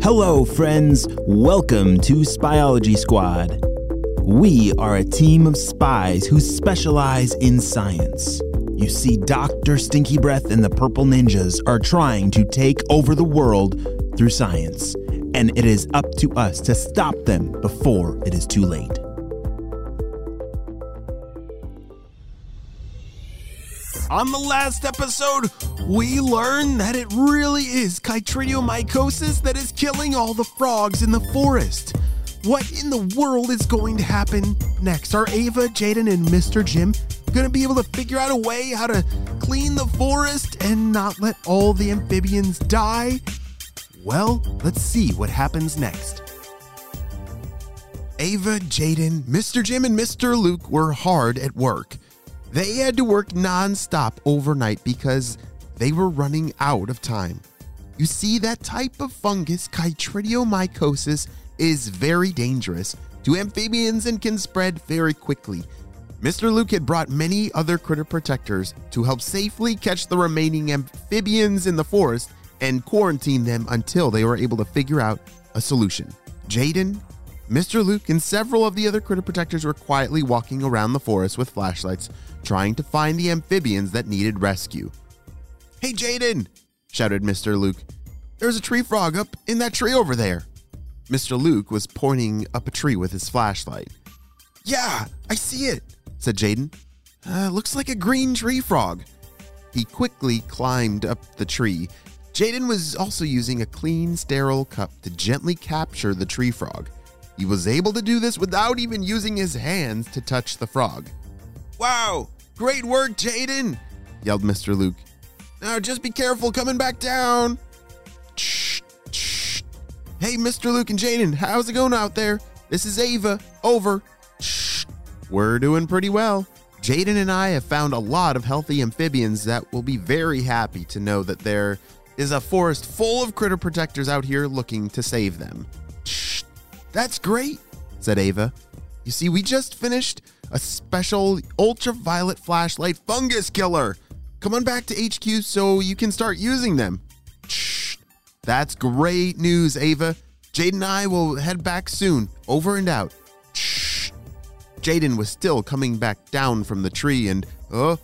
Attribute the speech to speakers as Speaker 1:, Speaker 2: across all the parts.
Speaker 1: Hello, friends. Welcome to Spyology Squad. We are a team of spies who specialize in science. You see, Dr. Stinky Breath and the Purple Ninjas are trying to take over the world through science, and it is up to us to stop them before it is too late. On the last episode, we learned that it really is chytridiomycosis that is killing all the frogs in the forest. What in the world is going to happen next? Are Ava, Jaden, and Mr. Jim going to be able to figure out a way how to clean the forest and not let all the amphibians die? Well, let's see what happens next. Ava, Jaden, Mr. Jim, and Mr. Luke were hard at work. They had to work non-stop overnight because they were running out of time. You see, that type of fungus, chytridiomycosis, is very dangerous to amphibians and can spread very quickly. Mr. Luke had brought many other critter protectors to help safely catch the remaining amphibians in the forest and quarantine them until they were able to figure out a solution. Jaden, Mr. Luke, and several of the other critter protectors were quietly walking around the forest with flashlights, trying to find the amphibians that needed rescue. "Hey, Jaden!" shouted Mr. Luke. "There's a tree frog up in that tree over there." Mr. Luke was pointing up a tree with his flashlight. "Yeah, I see it," said Jaden. "Looks like a green tree frog." He quickly climbed up the tree. Jaden was also using a clean, sterile cup to gently capture the tree frog. He was able to do this without even using his hands to touch the frog. "Wow, great work, Jaden!" yelled Mr. Luke. "Now just be careful coming back down." "Shh, shh. Hey, Mr. Luke and Jaden, how's it going out there? This is Ava, over." "Shh, we're doing pretty well. Jaden and I have found a lot of healthy amphibians that will be very happy to know that there is a forest full of critter protectors out here looking to save them." "Shh, that's great," said Ava. "You see, we just finished a special ultraviolet flashlight fungus killer. Come on back to HQ so you can start using them." "Shh, that's great news, Ava. Jaden and I will head back soon. Over and out." "Shh." Jaden was still coming back down from the tree and, oh,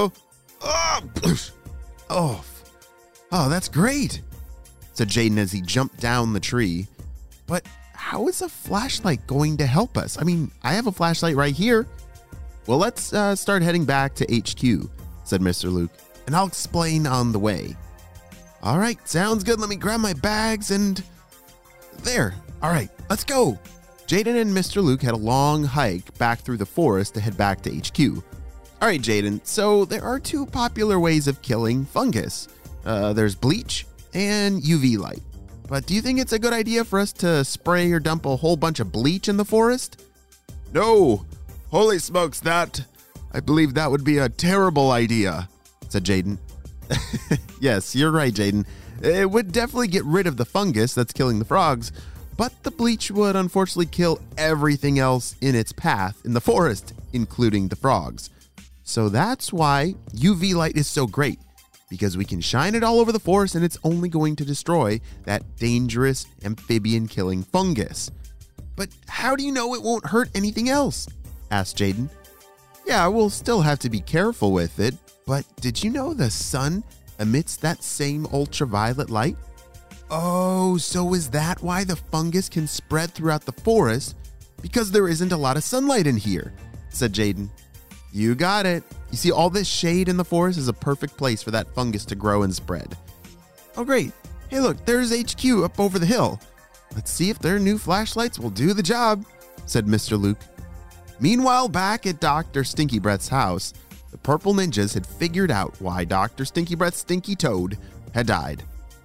Speaker 1: that's great, said Jaden as he jumped down the tree. "But how is a flashlight going to help us? I mean, I have a flashlight right here." "Well, let's start heading back to HQ, said Mr. Luke, "and I'll explain on the way." "All right, sounds good. Let me grab my bags and there. All right, let's go." Jaden and Mr. Luke had a long hike back through the forest to head back to HQ. "All right, Jaden, so there are two popular ways of killing fungus. There's bleach and UV light. But do you think it's a good idea for us to spray or dump a whole bunch of bleach in the forest?" "No, holy smokes, I believe that would be a terrible idea," said Jaden. "Yes, you're right, Jaden. It would definitely get rid of the fungus that's killing the frogs, but the bleach would unfortunately kill everything else in its path in the forest, including the frogs. So that's why UV light is so great, because we can shine it all over the forest and it's only going to destroy that dangerous amphibian-killing fungus." "But how do you know it won't hurt anything else?" asked Jaden. "Yeah, we'll still have to be careful with it, but did you know the sun emits that same ultraviolet light?" "Oh, so is that why the fungus can spread throughout the forest? Because there isn't a lot of sunlight in here," said Jaden. "You got it. You see, all this shade in the forest is a perfect place for that fungus to grow and spread." "Oh, great. Hey, look, there's HQ up over the hill. Let's see if their new flashlights will do the job," said Mr. Luke. Meanwhile, back at Dr. Stinky Breath's house, the Purple Ninjas had figured out why Dr. Stinky Breath's stinky toad had died.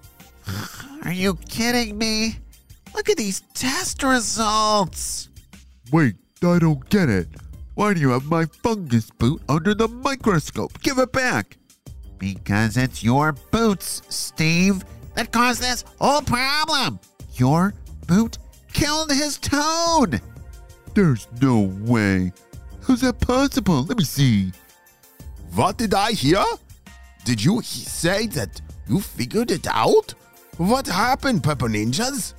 Speaker 2: Are you kidding me? Look at these test results.
Speaker 3: "Wait, I don't get it. Why do you have my fungus boot under the microscope? Give it back."
Speaker 2: Because it's your boots, Steve, that caused this whole problem. Your boot killed his toad.
Speaker 3: "There's no way. How's that possible? Let me see."
Speaker 4: "What did I hear? Did you say that you figured it out? What happened, Purple Ninjas?"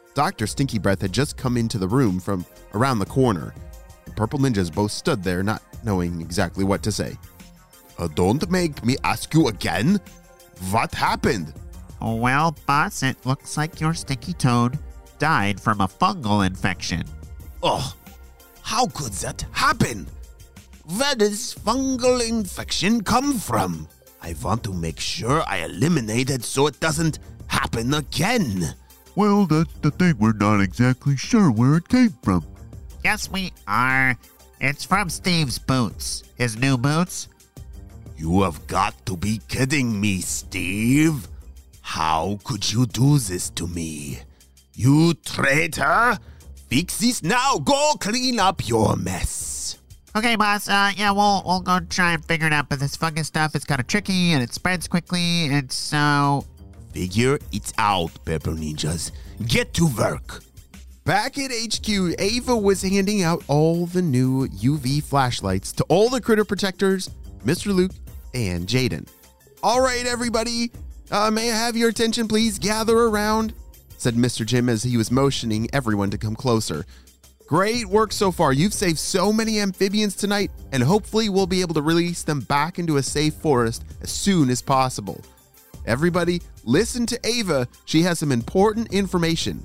Speaker 1: Dr. Stinky Breath had just come into the room from around the corner. The purple ninjas both stood there, not knowing exactly what to say.
Speaker 4: Don't make me ask you again. What happened?
Speaker 2: Well, boss, it looks like your Stinky Toad died from a fungal infection.
Speaker 4: Oh, how could that happen? Where does fungal infection come from? I want to make sure I eliminate it so it doesn't happen again.
Speaker 3: Well, that's the thing. We're not exactly sure where it came from.
Speaker 2: Yes, we are. It's from Steve's boots. His new boots.
Speaker 4: You have got to be kidding me, Steve. How could you do this to me? You traitor! Fix this now. Go clean up your mess.
Speaker 2: Okay, boss. Yeah, we'll go try and figure it out. But this fungus stuff is kind of tricky and it spreads quickly, and so
Speaker 4: Figure it out, Pepper Ninjas. Get to work.
Speaker 1: Back at HQ, Ava was handing out all the new UV flashlights to all the critter protectors, Mr. Luke, and Jaden. All right, everybody. May I have your attention, please? Gather around, said Mr. Jim as he was motioning everyone to come closer. Great work so far. You've saved so many amphibians tonight, and hopefully we'll be able to release them back into a safe forest as soon as possible. Everybody, listen to Ava. She has some important information.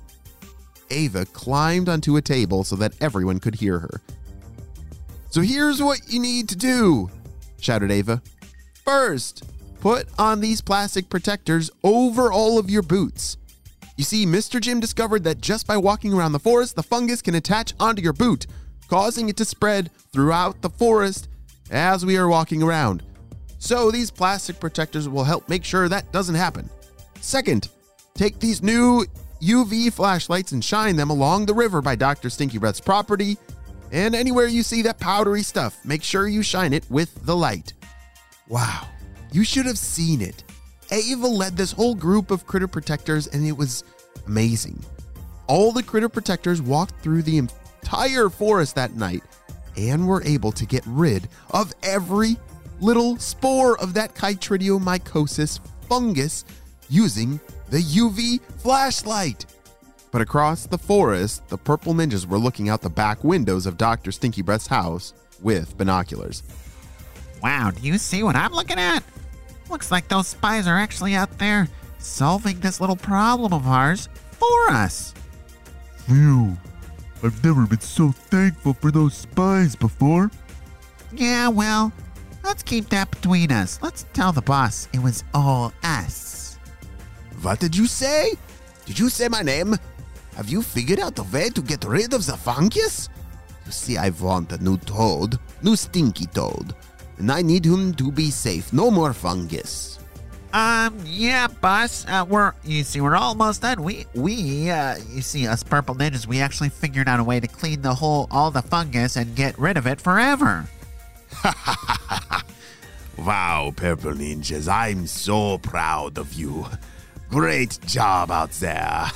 Speaker 1: Ava climbed onto a table so that everyone could hear her. So here's what you need to do, shouted Ava. First, put on these plastic protectors over all of your boots. You see, Mr. Jim discovered that just by walking around the forest, the fungus can attach onto your boot, causing it to spread throughout the forest as we are walking around. So these plastic protectors will help make sure that doesn't happen. Second, take these new UV flashlights and shine them along the river by Dr. Stinky Breath's property, and anywhere you see that powdery stuff, make sure you shine it with the light. Wow, you should have seen it. Ava led this whole group of critter protectors, and it was amazing. All the critter protectors walked through the entire forest that night and were able to get rid of every little spore of that chytridiomycosis fungus using the UV flashlight. But across the forest, the purple ninjas were looking out the back windows of Dr. Stinky Breath's house with binoculars.
Speaker 2: wow, do you see what I'm looking at? Looks like those spies are actually out there solving this little problem of ours for us.
Speaker 3: Phew. I've never been so thankful for those spies before.
Speaker 2: Yeah, well, let's keep that between us. Let's tell the boss it was all us.
Speaker 4: What did you say? Did you say my name? Have you figured out a way to get rid of the fungus? You see, I want a new toad, new Stinky Toad, and I need him to be safe. No more fungus.
Speaker 2: Yeah, boss. We're almost done. You see, us purple ninjas, we actually figured out a way to clean all the fungus and get rid of it forever.
Speaker 4: Wow, Purple Ninjas, I'm so proud of you. Great job out there.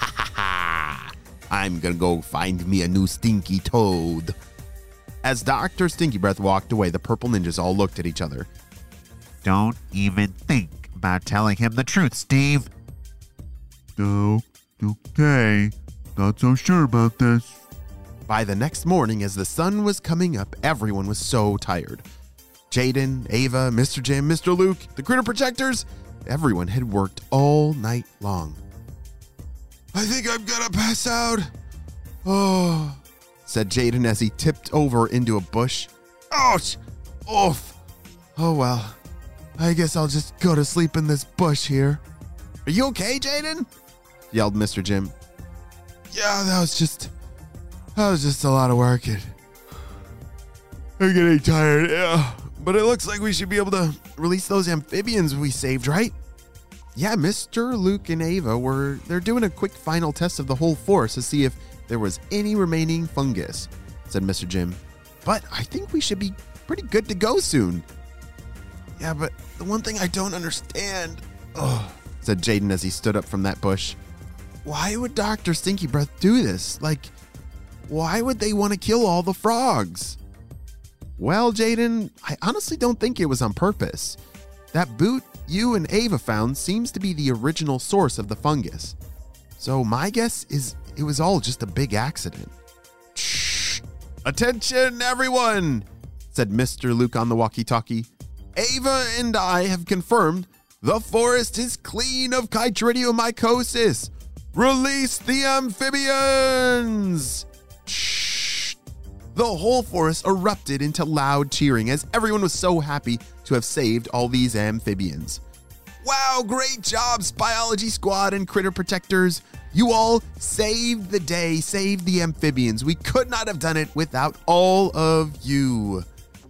Speaker 4: I'm gonna go find me a new Stinky Toad. As Dr. Stinky Breath walked away, the purple ninjas all looked at each other.
Speaker 2: Don't even think about telling him the truth, Steve.
Speaker 3: No, okay. Not so sure about this.
Speaker 1: By the next morning, as the sun was coming up, everyone was so tired. Jaden, Ava, Mr. Jim, Mr. Luke, the critter protectors, everyone had worked all night long. I think I'm gonna pass out. Oh, said Jaden as he tipped over into a bush. Ouch! Oof! Oh well, I guess I'll just go to sleep in this bush here. Are you okay, Jaden? Yelled Mr. Jim. Yeah, that was just a lot of work. I'm getting tired. Yeah, but it looks like we should be able to release those amphibians we saved, right? Yeah, Mr. Luke and Ava they're doing a quick final test of the whole forest to see if there was any remaining fungus, said Mr. Jim. But I think we should be pretty good to go soon. Yeah, but the one thing I don't understand, said Jaden as he stood up from that bush. Why would Dr. Stinky Breath do this? Like, why would they want to kill all the frogs? Well, Jaden, I honestly don't think it was on purpose. That boot you and Ava found seems to be the original source of the fungus. So my guess is it was all just a big accident. Shh! Attention, everyone, said Mr. Luke on the walkie-talkie. Ava and I have confirmed the forest is clean of chytridiomycosis. Release the amphibians! Shh! The whole forest erupted into loud cheering as everyone was so happy to have saved all these amphibians. Wow, great job, Spyology Squad and Critter Protectors. You all saved the day, saved the amphibians. We could not have done it without all of you.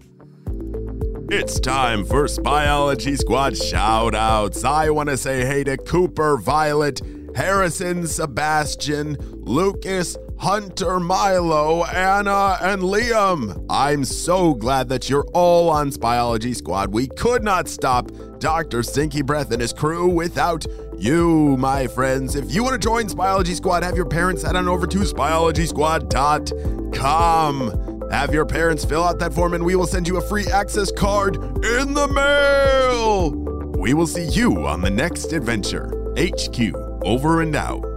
Speaker 5: It's time for Spyology Squad shout-outs. I want to say hey to Cooper, Violet, Harrison, Sebastian, Lucas, Hunter, Milo, Anna, and Liam. I'm so glad that you're all on Spyology Squad. We could not stop Dr. Stinky Breath and his crew without you, my friends. If you want to join Spyology Squad, have your parents head on over to spyologysquad.com. Have your parents fill out that form and we will send you a free access card in the mail. We will see you on the next adventure. HQ, over and out.